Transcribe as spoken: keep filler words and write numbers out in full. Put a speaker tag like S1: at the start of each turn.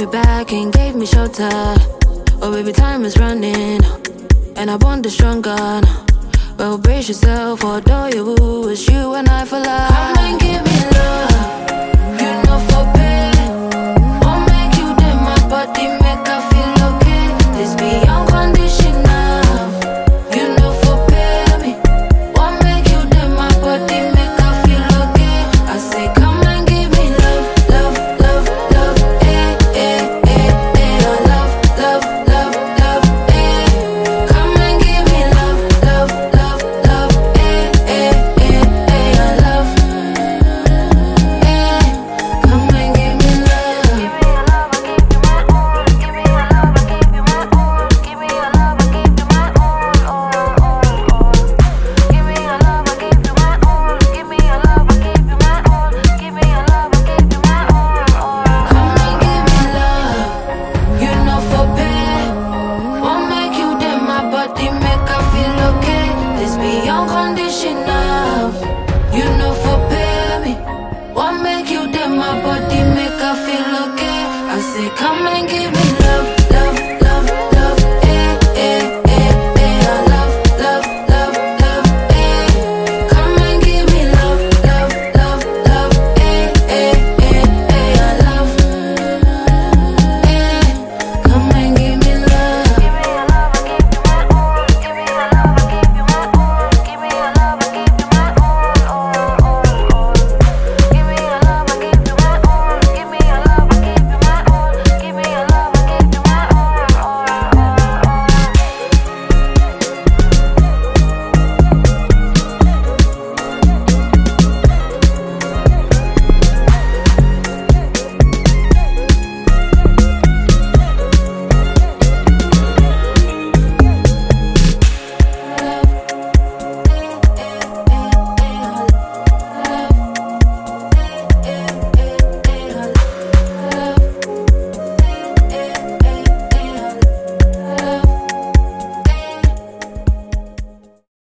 S1: me back and gave me shelter. Oh baby, time is running, and I want the stronger now. Well, brace yourself, although you woo, it's you and I for life. Come and give me love, you know for pay. Won't make you dead, my body make I feel okay. This be unconditional, you know for pay me. Won't make you dead, my body make I feel okay. I say come and give me love, love, love, love, eh, eh, eh, eh. Oh, love, love, love, love, eh. Come and give me love, love, love, love, eh, eh, eh, eh. Oh, love, eh. Come and give me love. Give me your love, I give you my all. Give me your love, I give you my all. Give me your love, I give you my all. Give me your love, I give you my all. Give me your love, I give you my all. Come and give me love, you know for pay. Won't make you dead, my body make I feel okay. This be unconditional, you know for pay me. Won't make you dead, my body make I feel okay. I say come and give me love.